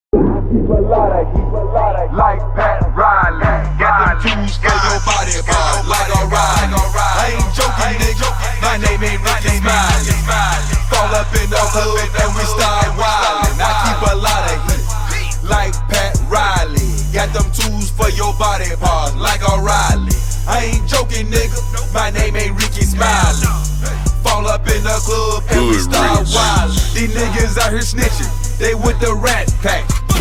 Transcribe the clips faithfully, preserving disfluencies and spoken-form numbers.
Keep a lot of heat, like Pat Riley. Got them tools for your body parts, like a ride. I ain't joking, nigga. My name ain't Ricky Smiley. Fall up in the hood and we start wildin'. I keep a lot of heat, like Pat Riley. Got them tools for your body parts, like a Riley. I ain't joking, nigga. My name ain't Ricky Smiley. Fall up in the club and we start wildin'. These niggas out here snitching, they with the rat pack.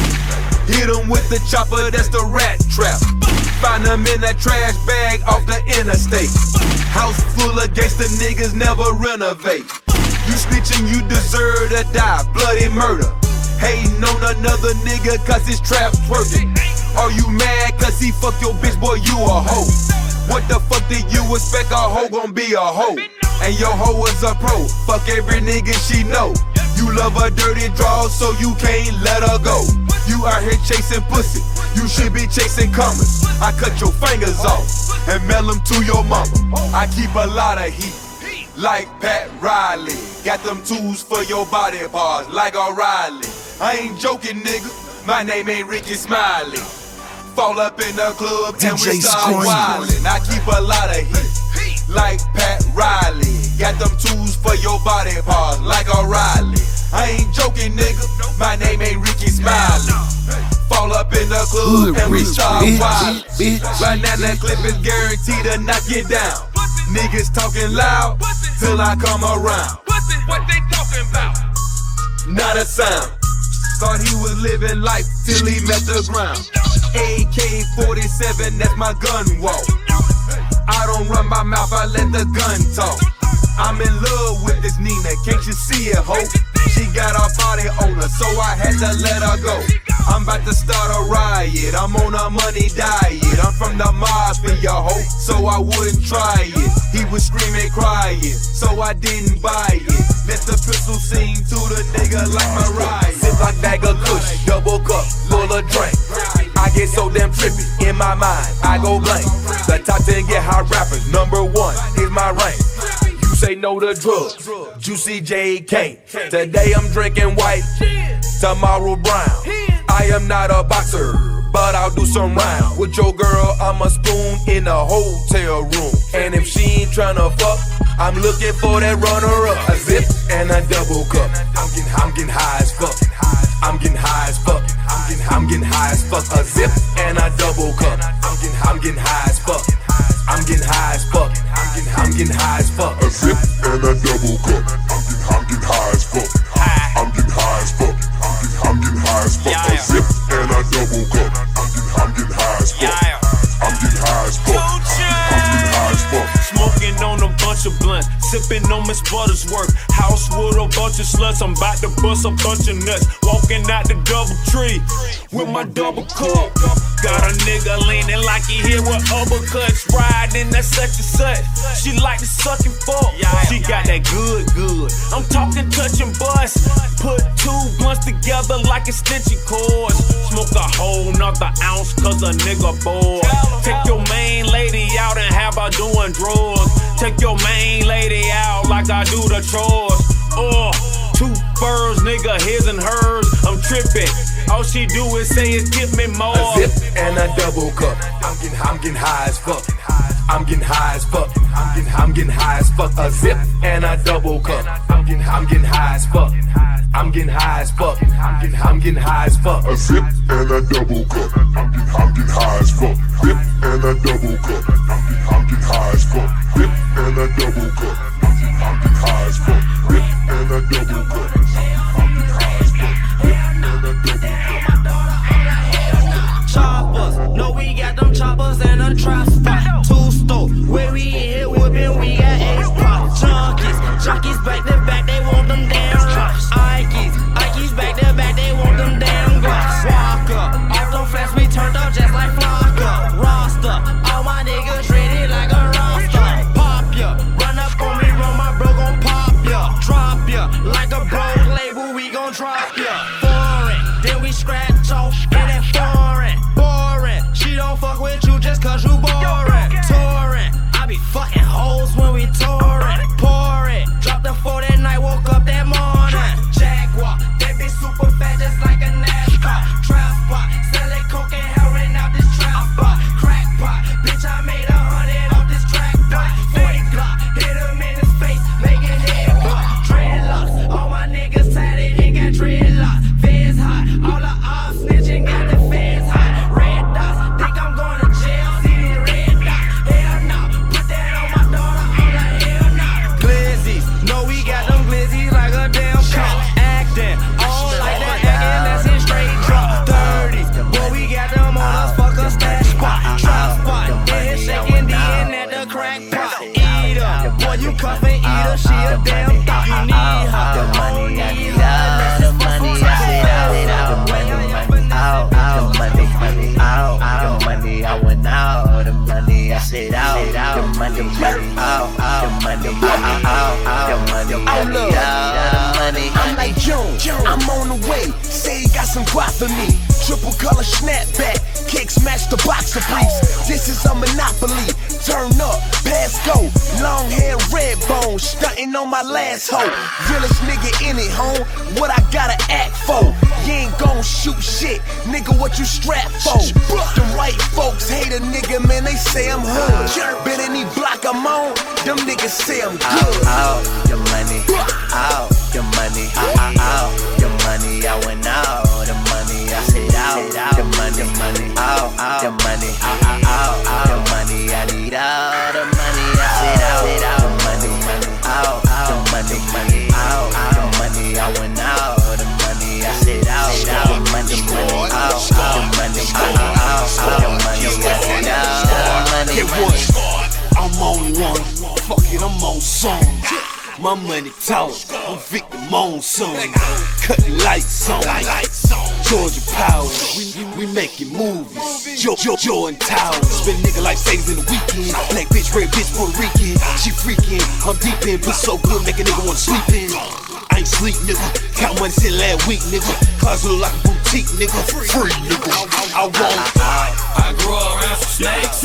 Hit them with the chopper, that's the rat trap. Find them in that trash bag off the interstate. House full of gangsta niggas never renovate. You snitching, you deserve to die, bloody murder. Hating on another nigga cause his trap's working. Are you mad cause he fuck your bitch, boy, you a hoe. What the fuck did you expect, a hoe gon' be a hoe? And your hoe is a pro, fuck every nigga she know. You love her dirty draws so you can't let her go. You out here chasing pussy, you should be chasing commas. I cut your fingers off and mail them to your mama. I keep a lot of heat, like Pat Riley. Got them tools for your body parts, like O'Reilly. I ain't joking, nigga, my name ain't Ricky Smiley. Fall up in the club and we start wildin'. I keep a lot of heat, like Pat Riley. Got them tools for your body parts, like O'Reilly. I ain't joking, nigga, my name ain't Ricky Smiley. Fall up in the club and we start wildin'. Right now that clip is guaranteed to knock you down. Niggas talking loud till I come around. What they talking about? Not a sound. Thought he was living life till he met the ground. A K forty-seven, that's my gun walk. I don't run my mouth, I let the gun talk. I'm in love with this Nina, can't you see it, ho? She got her body on her, so I had to let her go. I'm about to start a riot, I'm on a money diet. I'm from the mafia, ho, so I wouldn't try it. He was screaming, crying, so I didn't buy it. Let the pistol sing to the nigga like my riot. Zip like bag of kush, double cup, full of drink. I get so damn trippy, in my mind, I go blank. The top ten get hot rappers, number one is my rank. Say no to drugs, Juicy J K. Today I'm drinking white, tomorrow brown. I am not a boxer, but I'll do some round. With your girl, I'm a spoon in a hotel room. And if she ain't tryna fuck, I'm looking for that runner-up. A zip and a double cup. I'm getting, I'm getting high as fuck. I'm getting high as fuck. I'm getting, I'm getting high as fuck. A zip and a double cup. I'm getting, I'm getting high as fuck. I'm getting high as fuck. I'm getting, I'm getting high as fuck. A zip and a double cup. I'm getting, I'm getting high as fuck. I'm getting high as fuck. I'm getting, I'm getting high as fuck. A zip and a double cup. I'm getting, I'm getting high as fuck. I'm getting high as fuck. I'm getting high as fuck. Smoking on a bunch of blunts, sipping on Miss Buttersworth. House with a bunch of sluts, I'm about to bust a bunch of nuts. Walking out the double tree with my double cup. Got a nigga leaning like he hit with uppercuts. Riding that such and such. She like to suck and fuck. She got that good, good. I'm talking touch and bust. Put two blunts together like extension cords. Smoke a whole nother ounce cause a nigga bored. Take your main lady out and have her doing drawers. Take your main lady out like I do the chores. Oh, two furs, nigga, his and hers. I'm tripping. All she do is say is give me more. A zip and a double cup. I'm getting, I'm getting high as fuck. I'm getting high as fuck. I'm getting, I'm getting high as fuck. A zip and a double cup. I'm getting, I'm getting high as fuck. I'm getting high as fuck. I'm getting, I'm getting high as fuck. A zip and a double cup. I'm getting, I'm getting high as fuck. Zip and a double cup. I'm getting, I'm getting high as fuck. Zip and a double cup. I'm getting, I'm getting high as fuck. Zip and a double cup. I'm getting high as fuck. Zip and a double cup. Choppers, no, we got them choppers and a trap spot. Two store, where we in here whipping, we got ace pop. Junkies, junkies back to back, they want them damn rocks. Ikeys, Ikeys back to back, they want them damn glocks. Walk up, off them flats, we turned up just like Flocka. Roster, all my niggas treated like a roster. Pop ya, run up on me, run my bro gon' pop ya. Drop ya, like a broke label, we gon' drop ya. Foreign, then we scratch off in that foreign. Boring, she don't fuck with you just cause you boring. Touring, I be fucking hoes when we touring. Pour it, drop the four that night, woke up that morning. Jaguar, they be super fat just like a NASCAR. said out, the money, money, out, out, the money, out, out, out, the money, money, out, the money. I'm like June, I'm on the way. Say he got some guap for me. Triple color snapback, kicks match the boxer briefs. This is a monopoly. Turn up, pass go. Long hair, red bones, stunting on my last hoe. Realest nigga in it, home. What I gotta act for? You ain't gon' shoot shit, nigga. What you strapped for? The right folks hate a nigga, man. They say I'm hood. Bet any block I'm on, them niggas say I'm good. Out, out, the money, out, the money, out, out, the money. I went out, the money. I said out, the money, money, out, out, the money, out, out, out, the money. I need all the money. I said out, the money, money, out, out, the money, money, out, out, the money. I went out, the money. I said out, the money, money, out, out, the money, out, out, out, the money. I said out, the money. Get what? I'm on one. Fuck it, I'm on song. My money talk, I'm Victor Monsoon. Cut the lights on, Georgia Power, we, we making movies. Jo jo Jordan Towers, spend nigga like savings in the weekend. Black bitch, red bitch, Puerto Rican. She freaking, I'm deep in, but so good, make a nigga wanna sleep in. I ain't sleep, nigga. Count money since last week, nigga. Cars look like a boutique, nigga. Free, nigga. I, I want. I grew around some snakes.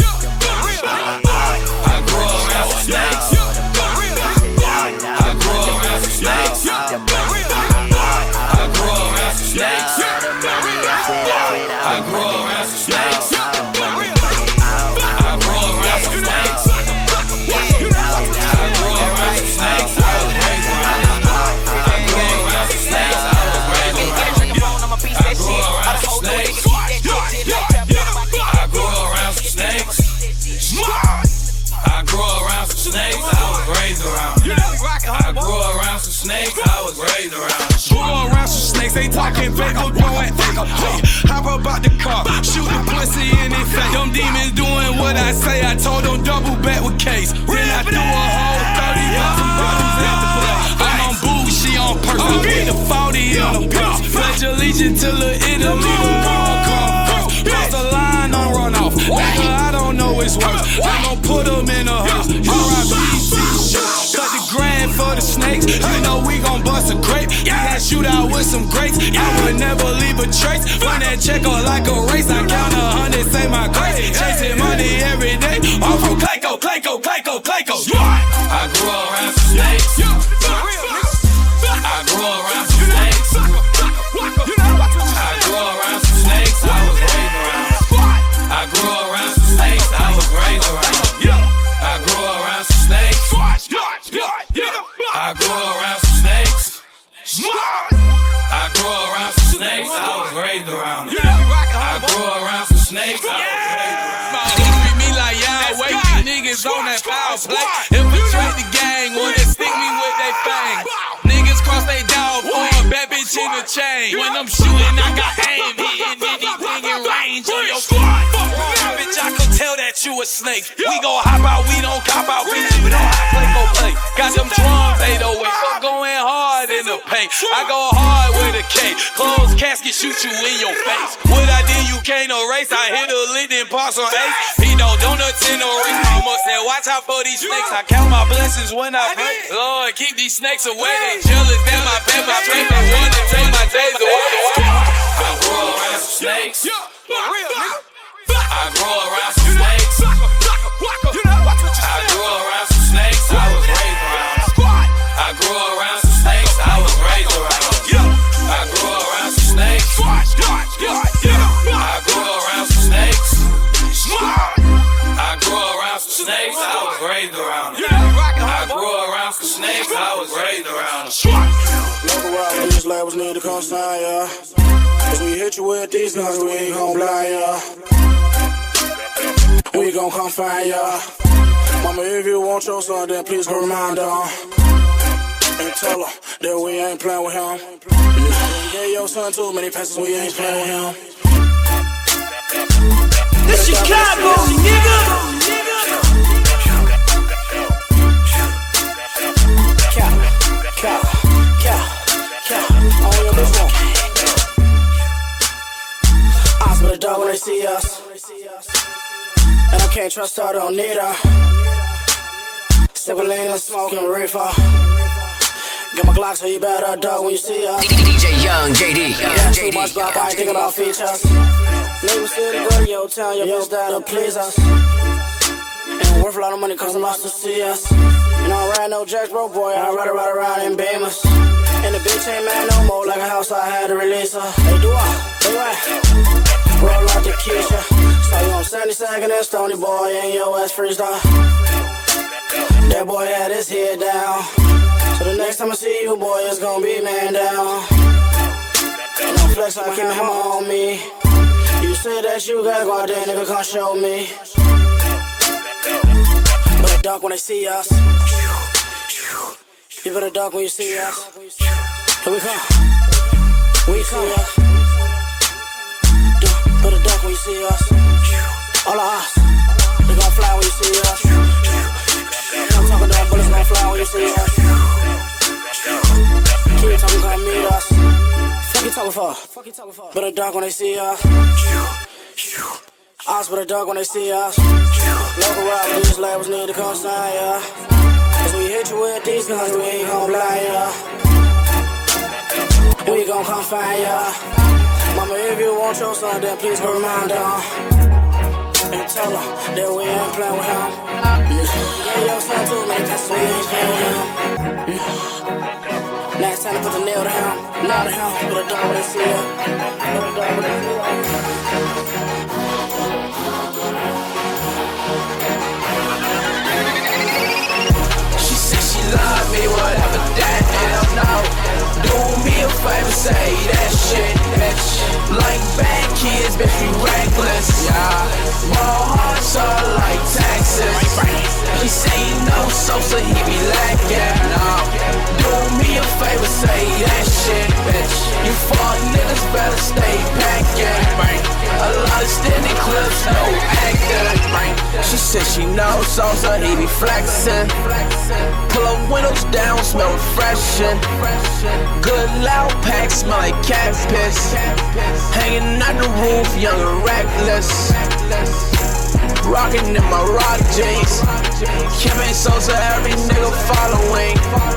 I grew around some snakes. I grew around some snakes. I grew around some snakes. I grew around some snakes. I grew around some snakes. I grew around some snakes. I was raised around. I grew around some snakes. I was raised around. I grew around some snakes. I grew around some snakes. I grew around some snakes. I was raised around. I grew around some snakes, I was raised around. Grew around some snakes, they talking fake, go doing fake. Hop up out the car, shoot the pussy in his face. Them demons doing what I say, I told them double back with case. Then I threw a whole thirty on some brothers at the play. I'm on boo, she on purse, I put the forty on the purse. Pledge allegiance till the Italy, the world come first. Cross the line, don't run off, nigga, I don't know it's worse. I'm gon' put them in a hearse, R I P t-shirt. Cut the grand for the snakes, you know we gon' bust a grape. We had shootout with some greats, I would never leave a trace. Run that check on like a race, I count a hundred, say my grace. Chasing money every day, all from Clayco, Clayco, Clayco, Clayco. I grew around some snakes. I grew around some snakes. I grew around some snakes, I was raised around. I grew around some snakes, I was raised around. I grew around some snakes. I grew around some snakes. I grew around some snakes, I was raised around. I grew around some snakes, I was raised around. Treat me like y'all wait, you niggas on that foul play. Infiltrate the gang, wanna stick me with they fang. Niggas cross they dog for a bad bitch in the chain. When I'm shooting, I got aim, hitting anything in range on your squad. Bitch, I could tell that you a snake. We gon' hop out, we don't cop out, bitch. We don't hot play, go play. Got them drums eight oh eight, so going hard in the paint. I go hard with a K. Closed casket, shoot you in your face. What I did, you can't erase. I hit a lid and pass on ace. He don't donuts in the race. Mama said, watch out for these snakes. I count my blessings when I pray. Lord, keep these snakes away. They jealous, that my pay, my pay. They wanna take my days away. I grew around some snakes. I grew around some snakes. I grew around some snakes, I was raised around. I grew around some snakes, I was raised around. I grew around some snakes. I grew around some snakes. I grew around some snakes, I was raised around. I grew around some snakes, I was raised around. Local rock, these labels need to come sign ya. Cause we hit you with these guns, we ain't gon' blind ya. We gon' come find ya. Mama, if you want your son, then please go remind her. And tell her that we ain't playing with him. You gave your son too many passes, we ain't playing with him. This Chicago, nigga. Cow, cow, cow, cow. On your bitch one. Eyes for the dog when they see us. And I can't trust her, don't need her. Sippin' lean and smoking reefer. Get my Glock so you better duck when you see her. D J Young J D. Yeah, too much bop, I ain't thinking about features. Neighbor City, girl, yo, town, your bitch down to please us. Ain't worth a lot of money cause I'm lost to see us. You know I ride no jacks, bro, boy, I ride right around in Beamers. And the bitch ain't mad no more, like a house I had to release her. Hey, do I? Do I? Roll out the Keisha. Saw you on seventy-second and Stony Boy, and your ass freestyle. That boy had his head down. So the next time I see you, boy, it's gonna be man down. And I'm flex like Kim Hammer on me. You said that you gotta go out there, nigga, come show me. But they duck when they see us. You better duck when you see us. Here we come. We come. Better duck when you see us. All of us. They gon' fly when you see us. I'm talking about bullets gon' fly when you see us. Keep talking, come meet us. Fuck you talking for? Fuck you talking for? Better duck when they see us. Us better duck when they see us. Local rock, these labels need to come sign, yeah. Cause we hit you with these guns, we ain't gon' blind, yeah. We gon' come find ya. Mama, if you want your son, then please go remind her. And tell her that we ain't playing with him. Yeah, your son too many times, we ain't playing with him. Next time to put the nail to him, nail to him. Put a dog when they see her. Put a dog when they see her. She said she love me, whatever that is, no. Do me a favor, say that shit, bitch. Like bad kids, bitch, we reckless, yeah. More hearts are like taxes. He say he knows Sosa, he be lacking, no. Do me a favor, say that shit, bitch. You fuck niggas better stay packing. A lot of standing clips, no acting. She said she knows Sosa, he be flexing. Pull up windows down, smell refreshing. Good loud pack, smell like cat piss. Hanging out the roof, young and reckless. Rockin' in my rock jeans. Kim and Sosa, every nigga following.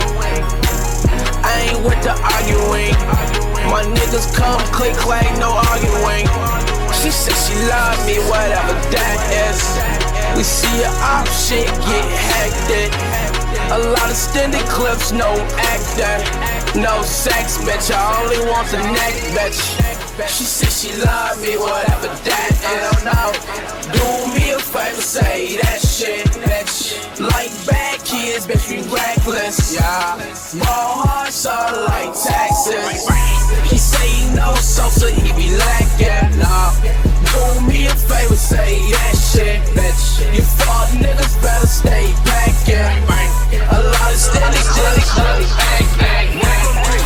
I ain't with the arguing. My niggas come click clack, no arguing. She said she love me, whatever that is. We see your op shit get hectic. A lot of extended clips, no acting. No sex, bitch, I only want the neck, bitch. She said she love me, whatever that is. No, do me a favor, say that shit, bitch. Like bad kids, bitch, we reckless, yeah. More hearts are like taxes. He say he knows Sosa, he be lacking, nah. Do me a favor, say that shit, bitch. You fuck niggas better stay packing. A lot of steady, steady, steady, bang, bang, bang.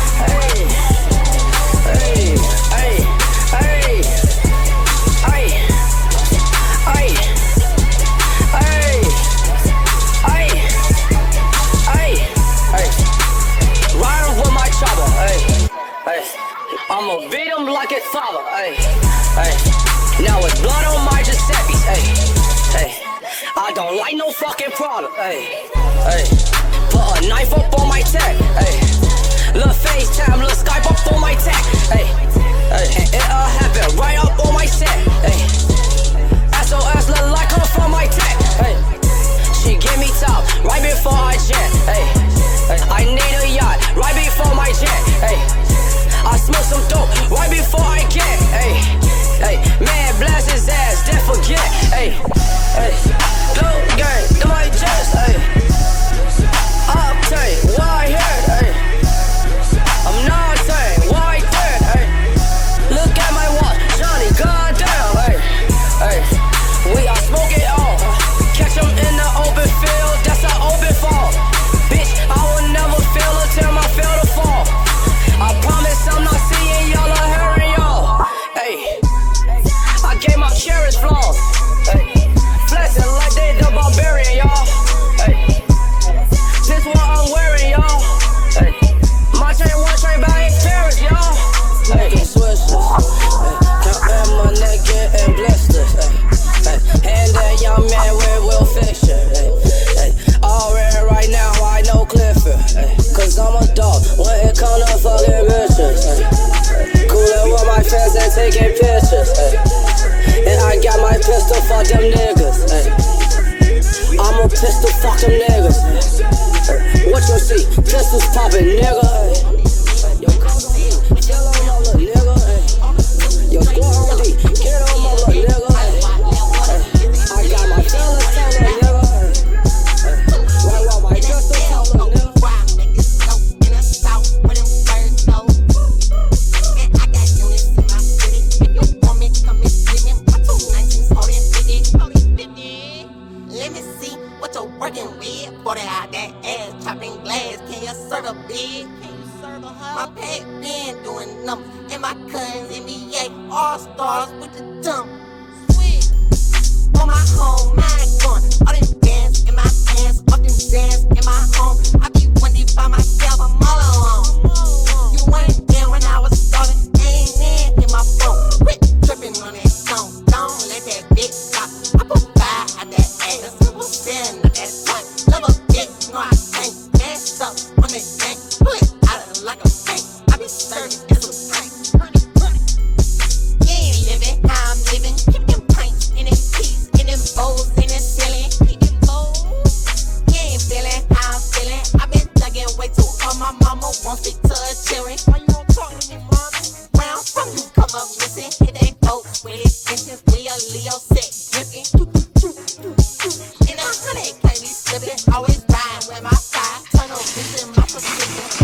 Hey, hey, hey, hey, hey, hey, hey, hey, hey. Riding with my chopper, hey, hey. I'ma beat him like his father, hey, hey. Now it's blood on my Giuseppe's, hey, hey. I don't like no fucking product, hey, hey. Put a knife up on my tech, hey. Little FaceTime, little Skype up on my tech, hey, hey. And it'll happen right up on my set, hey. S O S look like her from my tech, hey. She give me top right before I jet, hey, hey. I need a yacht right before my jet, hey. I smoke some dope right before I get, hey, hey. Man, blast his ass, then forget, hey, hey. Blue gang in my chest, hey. Uptight, why here, hey. I'm not saying why there, hey. Look taking pictures, ay. And I got my pistol, fuck them niggas, ay. I'm a pistol, fuck them niggas. Ay. What you see? Pistols poppin', nigga, ay. Yo, kill on my little nigga, ay. Yo, squad on D, get on my little nigga, ay. I got my fellas, fellas, nigga, ay. Right while my pistol, fellas, nigga. Forty out that ass, chopping glass. Can you serve a big? Can you serve a high? My pet been doing numbers, and my cousins N B A all stars with the dumb. Sweet. On my home, mind going. All them dance in my pants, all them dance in my home. I be one deep by myself, I'm all alone. You ain't there when I was starting, ain't in in my phone. Quit tripping on that song, don't let that bitch stop. I put fire out that ass, simple sin of that top. Love a bitch, no I can't dance up on that tank. Pull it out like a tank. I be serving in some tank. You ain't living how I'm living. Keep them pints in them keys, in them bowls, in them ceiling. Keep them bowls. You ain't feeling how I'm feeling. I been thugging way too hard. My mama won't speak to her children. Why you don't talk to me, mama? Where I'm from, you come up missing. Hit they folks with it. Since we a Leo set dripping. In a hundred, can't be slipping. Always ride with my side. Turn no bitch in my position.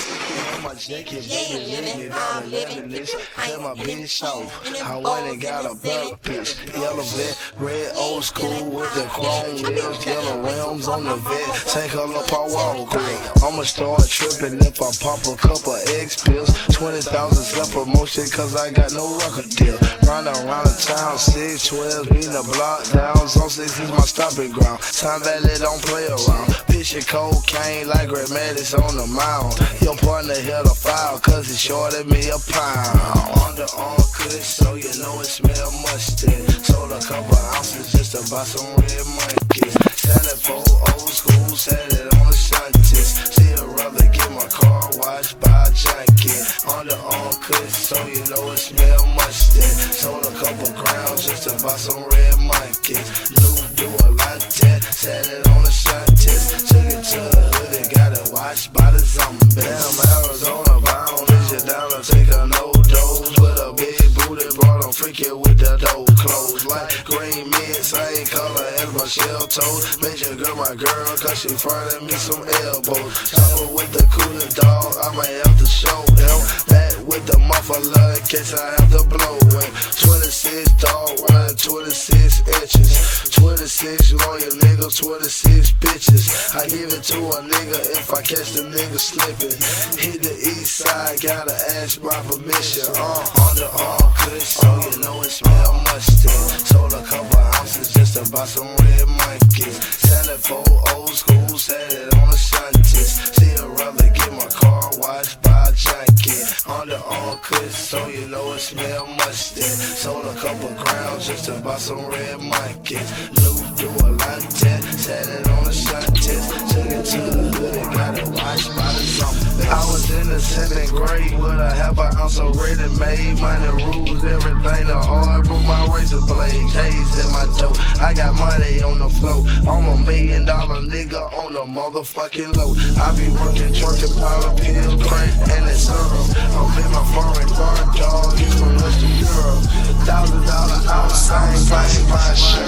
You ain't living how I'm living. Let my bitch off. I went and got a better pitch. Yellow vet, red old school with the chrome wheels. Yellow rims on the vet. Take her up our wall green. I'ma start tripping if I pop a couple X pills. twenty thousand slap promotion cause I got no record deal. Round around the town, six twelve, beating the block down. Zone six is my stopping ground. Time Valley don't play around. Pitching cocaine like Red Maddox on the mound. Your partner held a file cause he shorted me a pound. Underarm good so you know it smell musty. Sold a couple ounces just to buy some red monkeys. Standing for old school, set it on the shunties. See a brother get my car washed by a junkie. Underarm good so you know it smell musty. Sold a couple crowns just to buy some red monkeys. Lou do a lot that, set it on the shunties. Took it to the hood and got it washed by the zombies. Damn Arizona bound, is you down to take a no dose with a big booty, brought them freaky with the dough clothes like green mint, same color as my shell toes. Made your girl my girl, cause she fronted me some elbows. Chopper with the cooler dog, I might have to show him. Back with the muffler in case I have to blow him. twenty-six dog, running twenty-six inches. twenty-six loyal niggas, twenty-six bitches. I give it to a nigga if I catch the nigga slipping. Hit the east side, gotta ask my permission. Uh, underarm good, so you know it smell musty. Sold a couple ounces just to buy some red monkeys. Selling for old school, set it on the shunties. See a brother get my car washed by a junkie. Underarm good, so you know it smell musty. Sold a couple crowns just to buy some red monkeys. Lou do a lot that, set it on the shunties. Took it to the hood and got it washed by the zombies. I was in the seventh grade with a half an ounce of ready-made. Money rules, everything the hard, but my razor blade, K's in my dough. I got money on the floor. I'm a million dollar nigga on the motherfucking low. I be working, twerking, powder, pill, crack, and it's syrup. I'm in my foreign car, dog, it's from Western Europe. Thousand dollar outside, buying my shirt.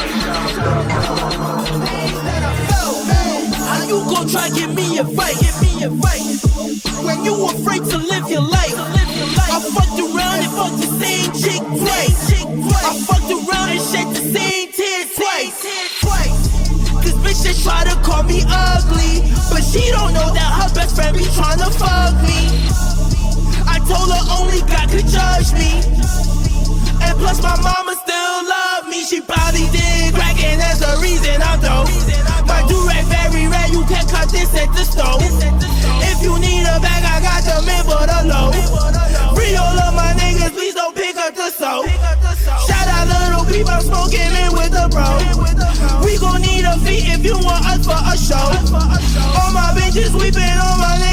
How you gon' try get me a fight? Get me a fight. When you afraid to live your life. I fucked around and fucked the same chick twice. I fucked around and shed the same tears twice. Cause bitches try to call me ugly, but she don't know that her best friend be tryna fuck me. I told her only God could judge me. And plus my mama still love me. She probably did crack and that's the reason I'm dope. My do-rag very red, you can cut this at the stove. If you need a bag, I got the men for the low. Free all of my niggas, please don't pick up the soap. Shout out little people, I'm smoking in with the bro. We gon' need a feat if you want us for a show. All my bitches sweeping, all my niggas up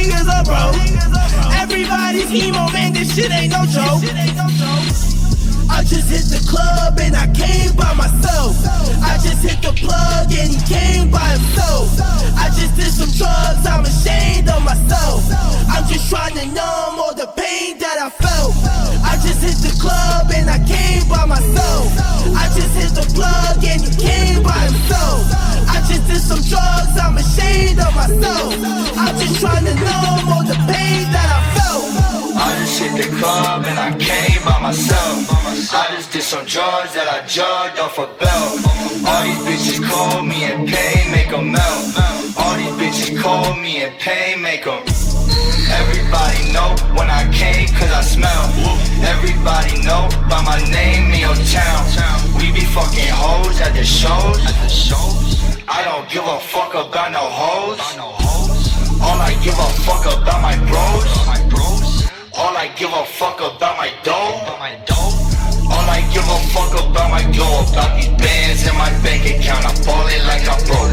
bro. Everybody's emo, man, this shit ain't no joke. I just hit the club and I came by myself. I just hit the plug and he came by himself. I just did some drugs, I'm ashamed of myself. I'm just trying to numb all the pain that I felt. I just hit the club and I came by myself. I just hit the plug and he came by himself. I just did some drugs, I'm ashamed of myself. I'm just trying to numb all the pain that I felt. I just hit the club and I came by myself. I just did some drugs that I jugged off a belt. All these bitches call me and pain make them melt. All these bitches call me and pain make them. Everybody know when I came cause I smell. Everybody know by my name in your town. We be fucking hoes at the shows. I don't give a fuck about no hoes. All I give a fuck about my bros. All I give a fuck about my dough. All I give a fuck about my dough. About these bands in my bank account. I'm ballin' like I'm broke.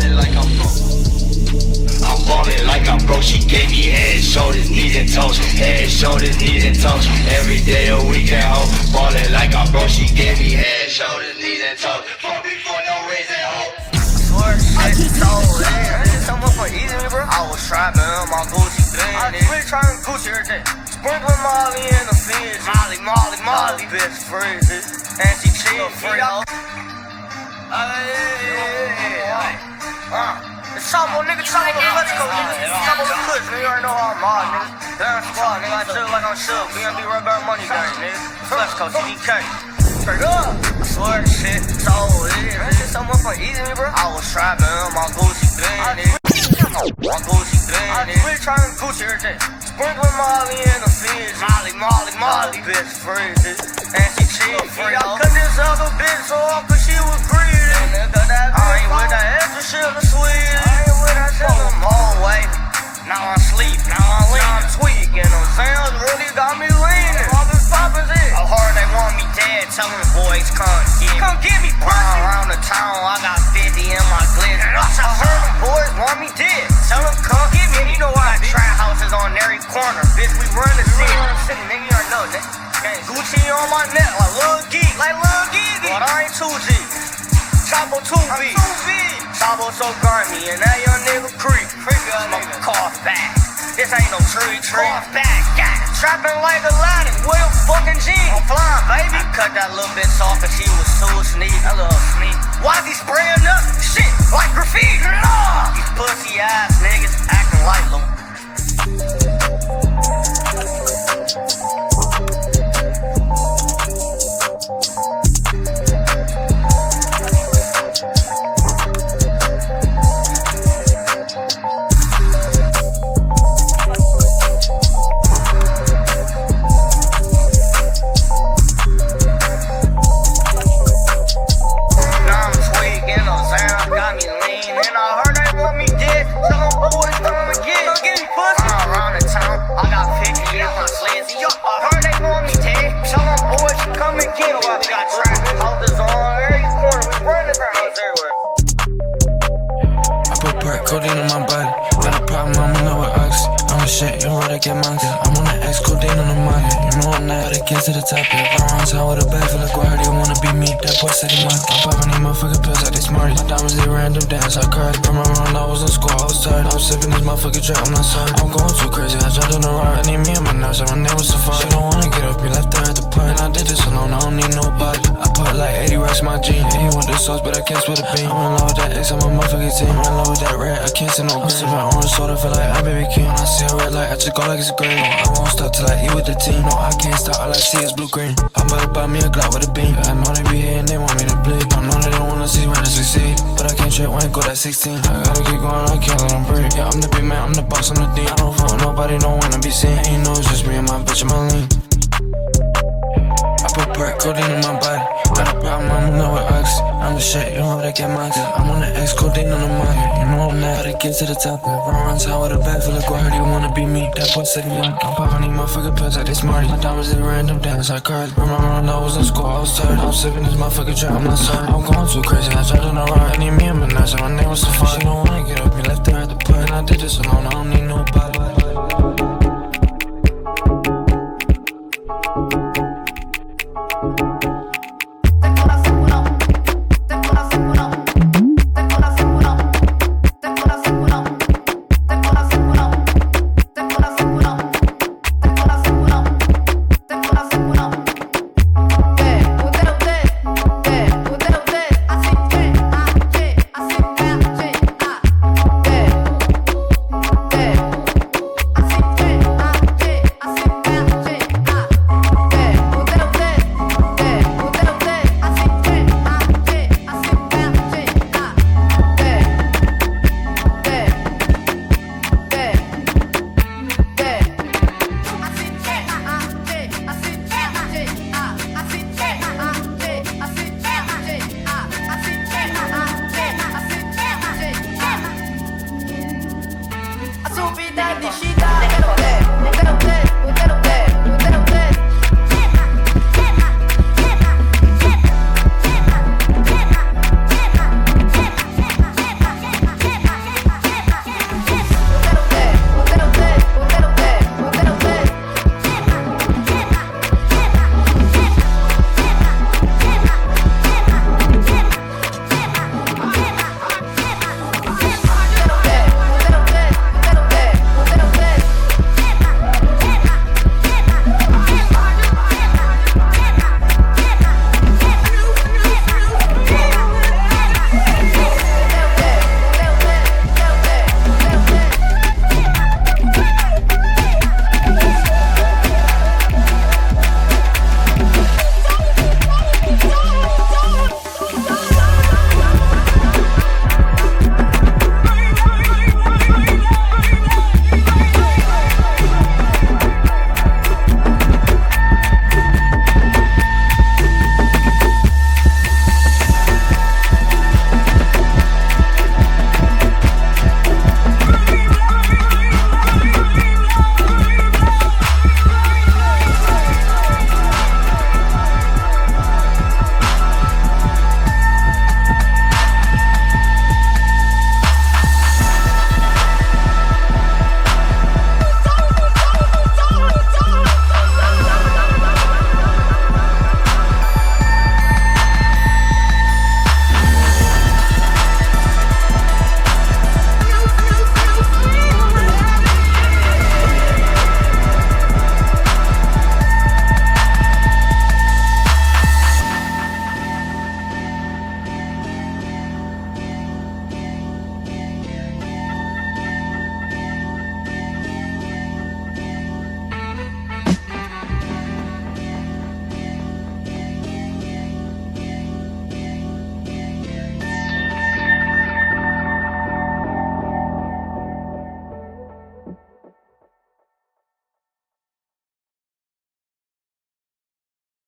I'm ballin' like I'm broke. She gave me head, shoulders, knees and toes. Head, shoulders, knees and toes. Every day a weekend hoe. Ballin' like I'm broke. She gave me head, shoulders, knees and toes. Fuck me for no reason, hoe. I just so lit. Someone for easy, bro. I was trapping on my Gucci thing. I was really trying Gucci every day. Sprinkling Molly in the fizz. Molly, Molly, Molly, bitch, freezes. And she cheating free, ho. It's trouble, nigga, trouble, let's go, nigga. Trouble the push, nigga, you already know how I'm on, nigga. Damn squad, nigga, I chill like I'm shook. B M B right back money gang, nigga. Let's go, C D K. Straight up. I swear shit, so lit. That shit someone for easy, bro. I was trapping on my Gucci thing, nigga. My Gucci thing, nigga. I was really trying Gucci every day. Sprinkling Molly in the fizz. Molly, Molly, Molly, bitch, freezes. And she cheating free, I cut this other bitch off cause she was greedy. I ain't with that extra shit of sweet. I ain't with that shit of whole way. Now I sleep, now I lean. Now I'm tweaking, them sounds really got me leaning. Poppin', poppin' it. How hard they want me dead, tell them boys come get me. Come get me, pussy. Around the town, I got fifty in my glizzy. I heard them boys want me dead, tell them come get me. You know I got trap houses on every corner, bitch, we run the city. Nigga, you already know that. Gucci on my neck like Lil Geek, like Lil Geek. But I ain't two G. Choppo two B. Choppo so grimy and that young nigga creep. Smoke a cough back. This ain't no tree tree. Cough back, got it. Trapping like Aladdin. Will fucking G. I'm flying, baby. I cut that little bitch off cause she was so sneak. That little sneak. Why he spraying up shit like graffiti? Nah. These pussy ass niggas acting like Lil. Codeine in my body, got a problem, I'm in love with oxy. I'm a shit, you know I get mine. I'm on that X, codeine on the mind. You know I'm not, I get to the top, yeah. I'm around town with a bag full of guard, you wanna be me. That boy said he mine. I'm popping these motherfucking pills like they smarties. My diamonds, they random dance, I cried. From around, I was in school, I was tired. I'm sipping this motherfucking drink, I'm not sorry. I'm going too crazy, I jumped on the ride. I need me and my nerves, and my name was Safari. She don't wanna get up, you left her at the park. And I did this alone, I don't need nobody. I put like eighty racks in my jeans. And he want the sauce, but I can't split a bean. I'm in love with that X, I'm a motherfucking team. I'm in love with that rat, I can't see no green. I'm sipping orange soda, feel like I'm baby king. When I see a red light, I just go like it's green. No, I won't stop till I eat with the team. No, I can't stop, all I see is blue green. I'm about to buy me a Glock with a beam. I know they be here and they want me to bleed. I know they don't wanna see when I succeed, but I can't trade when I go that sixteen. I gotta keep going, I can't let them breathe. Yeah, I'm the big man, I'm the boss, I'm the dean. I don't fuck with nobody, don't wanna be seen. Ain't no, it's just me and my bitch and my lean. I put perk codeine in my body. Got a problem, I'm in love with oxy. I'm the shit, you know how to get mine. I'm on the X, codeine on the mind. You know I'm not, gotta get to the top. Run around town with a bag full of guard, you wanna be me. That boy said he want. I'm popping these motherfucking pills like they smarties. My diamonds, they random dance like cards. From around, I was in school, I was tired. I'm sipping this motherfucking drink, I'm not sorry. I'm going too crazy, I jumped on the ride. I need me and my nerves, and my name was Safari. She don't wanna get up, you left her at the park. And I did this alone, I don't need nobody.